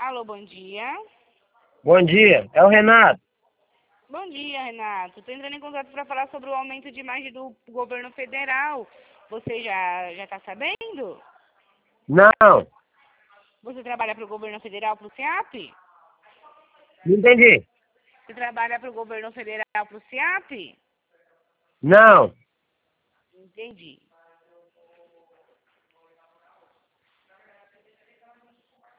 Alô, bom dia. Bom dia, é o Renato. Bom dia, Renato. Estou entrando em contato para falar sobre o aumento de imagem do governo federal. Você já está sabendo? Não, Você trabalha para o governo federal, para o SEAP? não entendi. Você trabalha para o governo federal, para o SEAP? Não. Entendi.